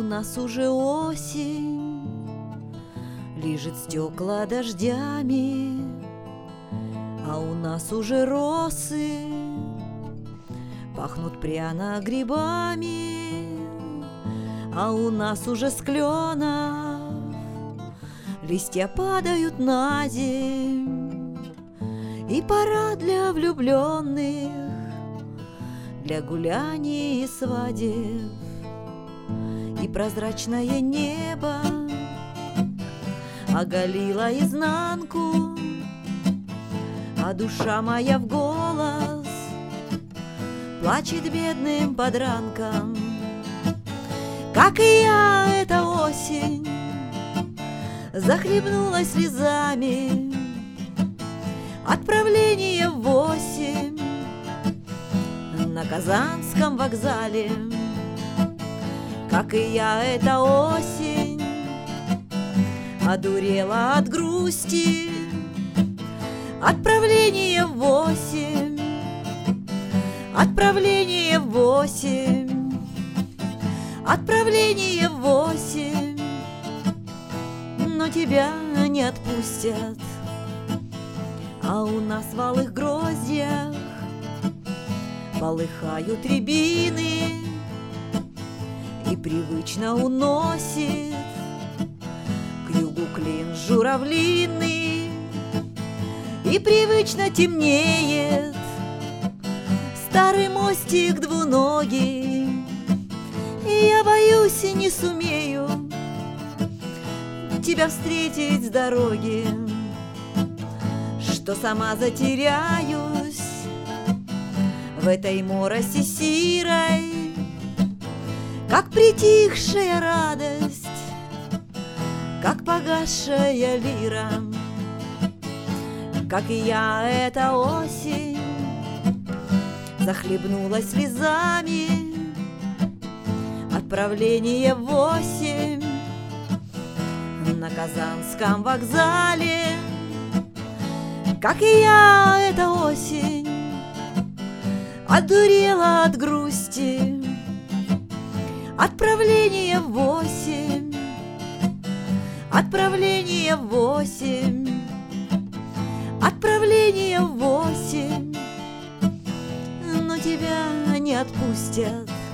нас уже осень, лижет стекла дождями, а у нас уже росы пахнут пряно грибами, а у нас уже с кленов листья падают на земь. И пора для влюбленных, для гуляний и свадеб. И прозрачное небо оголило изнанку, а душа моя в голос плачет бедным подранком. Как и я, эта осень захлебнулась слезами. Отправление в 8 на Казанском вокзале. Как и я, эта осень одурела от грусти. Отправление в 8, отправление в 8, отправление в 8. Но тебя не отпустят, а у нас в алых гроздьях полыхают рябины, и привычно уносит к югу клин журавлиный, и привычно темнеет старый мостик двуногий. И я боюсь и не сумею тебя встретить с дороги, что сама затеряюсь в этой мороси сирой, как притихшая радость, как погасшая лира. Как и я, эта осень захлебнулась слезами. Отправление в 8 на Казанском вокзале. Как и я, эта осень одурела от грусти. Отправление в 8, отправление в 8, отправление в 8. Но тебя не отпустят,